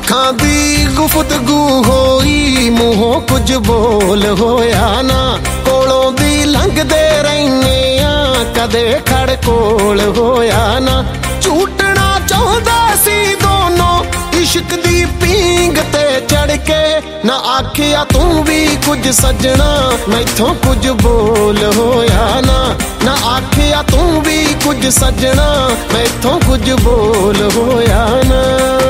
अखां दी गुफ्तगू होई मूहों कुछ बोल होया ना कोलों दी लंघदे रहिने आ कदे खड़ कोल होया ना झूटना चाहुंदा सी दोनों इश्क दी पींग ते चढ़ के ना आखिया तू भी कुछ सजना मैथों कुछ बोल होया ना आखिया तू भी कुछ सजना मैथों कुछ बोल होया ना।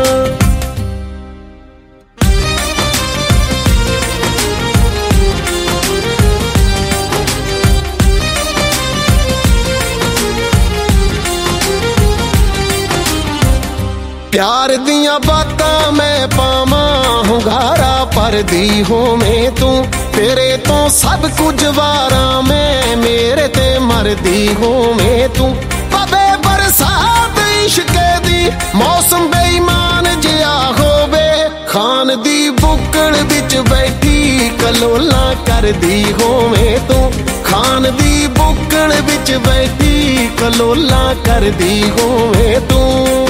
प्यार दियां बातां मैं पावां हुंगारा परदी होवें तू तेरे तो सब कुछ वारा मैं मेरे ते मरदी होवें तू पवे बरसात इश्के दी मौसम बेईमान जिया होवे खान दी बुक्कड़ विच बैठी कलोला करदी होवें तू खान दी बुक्कड़ विच बैठी कलोला करदी होवें तू।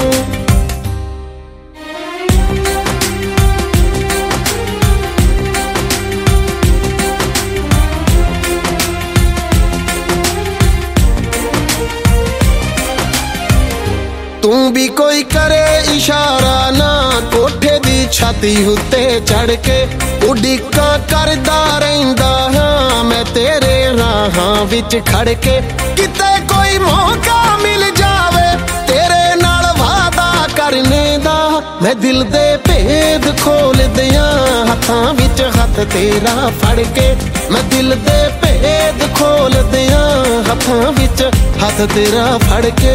तू भी कोई करे इशारा ना कोठे दी छाती उत्ते चढ़ के उड़ीका करदा रहिंदा हां मैं तेरे राहां विच खड़ के किते कोई मौका मिल जावे तेरे नाल वादा करने दा मैं दिल दे भेद खोल दियां हत्थां विच हत्थ तेरा फड़ के मैं दिल दे भेद खोल दियां हत्थां विच हत्थ तेरा फड़ के।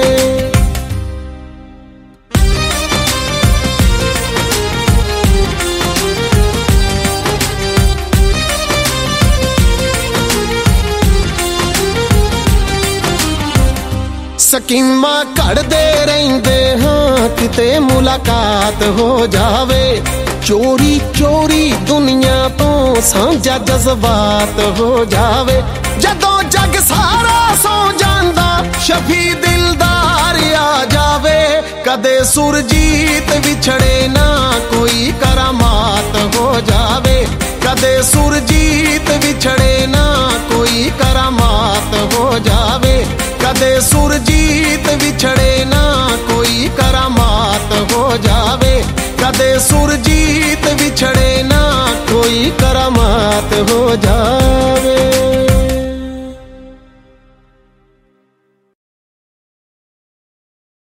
स्कीमा घड़दे रहिंदे हां किते मुलाकात हो जावे चोरी चोरी दुनिया तो सांझा जज्बात हो जावे जदों जग सारा सो जांदा शफी दिलदार आ जावे कदे सुरजीत विछड़े ना कोई करामात हो जावे कदे सुरजीत विछड़े ना कोई करामात हो जावे कदे सुरजीत विछड़े ना कोई करामात हो जावे कदे सुरजीत